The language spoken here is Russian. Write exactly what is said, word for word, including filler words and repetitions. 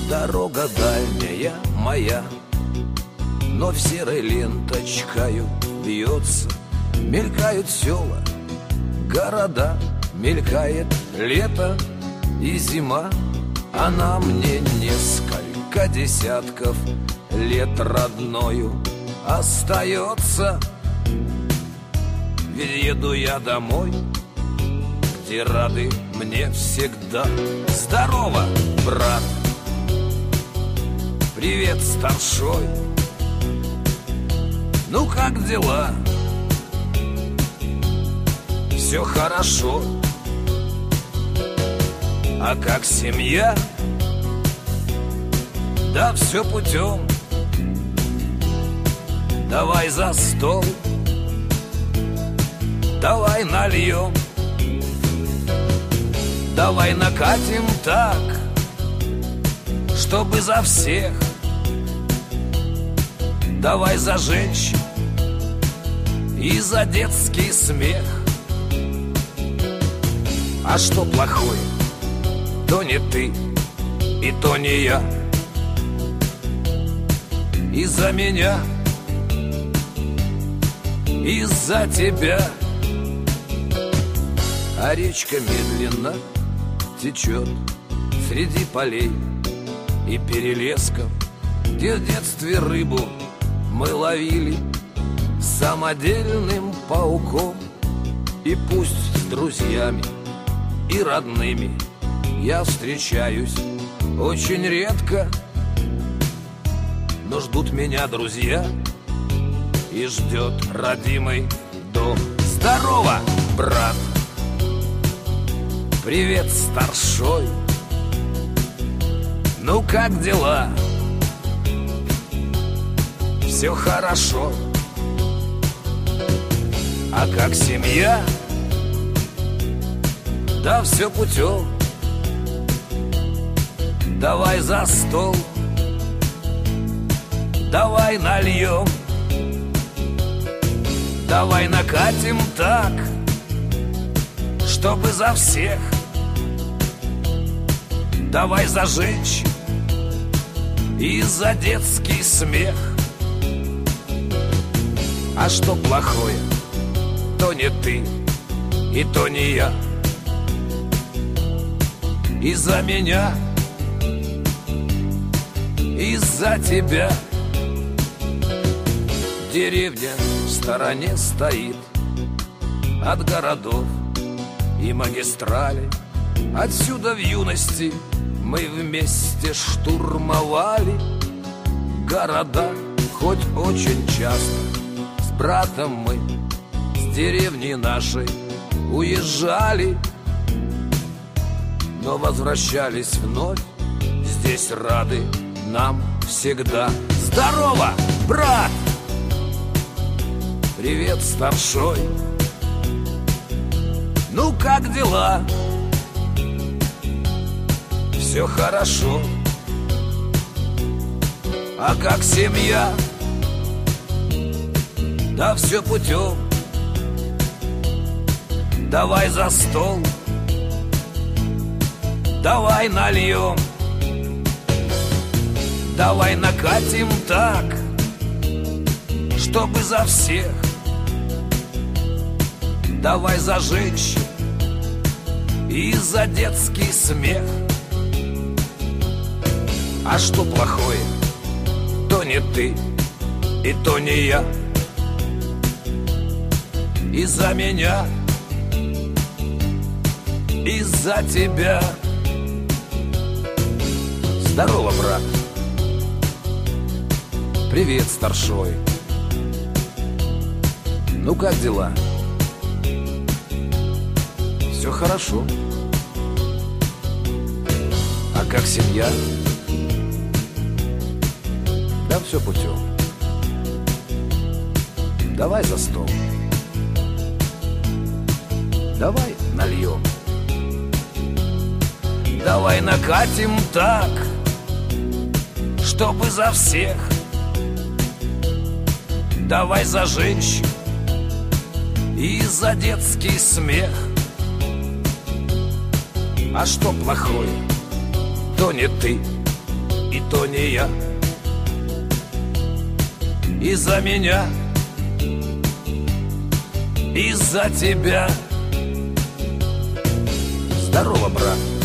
Дорога дальняя моя, но в серой ленточкою бьется. Мелькают села, города, мелькает лето и зима. Она мне несколько десятков лет родною остается. Ведь еду я домой, где рады мне всегда. Здорово, брат! Привет, старшой! Ну как дела? Все хорошо. А как семья? Да все путем. Давай за стол, давай нальем, давай накатим так, чтобы за всех. Давай за женщин и за детский смех. А что плохое? То не ты, и то не я. Из-за меня, из-за тебя. А речка медленно течет среди полей и перелесков, где в детстве рыбу мы ловили самодельным пауком. И пусть с друзьями и родными я встречаюсь очень редко, но ждут меня друзья и ждет родимый дом. Здорово, брат! Привет, старшой! Ну как дела? Все хорошо. А как семья? Да все путем. Давай за стол, давай нальем, давай накатим так, чтобы за всех. Давай за женщин и за детский смех. А что плохое? То не ты, и то не я. Из-за меня, из-за тебя. Деревня в стороне стоит от городов и магистралей. Отсюда в юности мы вместе штурмовали города. Хоть очень часто с братом мы с деревни нашей уезжали, но возвращались вновь. Здесь рады нам всегда. Здорово, брат! Привет, старшой! Ну как дела? Все хорошо. А как семья? Да все путем. Давай за стол, давай нальем, давай накатим так, чтобы за всех. Давай за женщин и за детский смех. А что плохое? То не ты, и то не я. Из-за меня, из-за тебя. Здорово, брат! Привет, старшой! Ну как дела? Все хорошо. А как семья? Да все путем. Давай за стол, давай нальем, давай накатим так, чтобы за всех. Давай за женщин и за детский смех. А что плохое? То не ты, и то не я. Из-за меня, из-за тебя. Здорово, брат.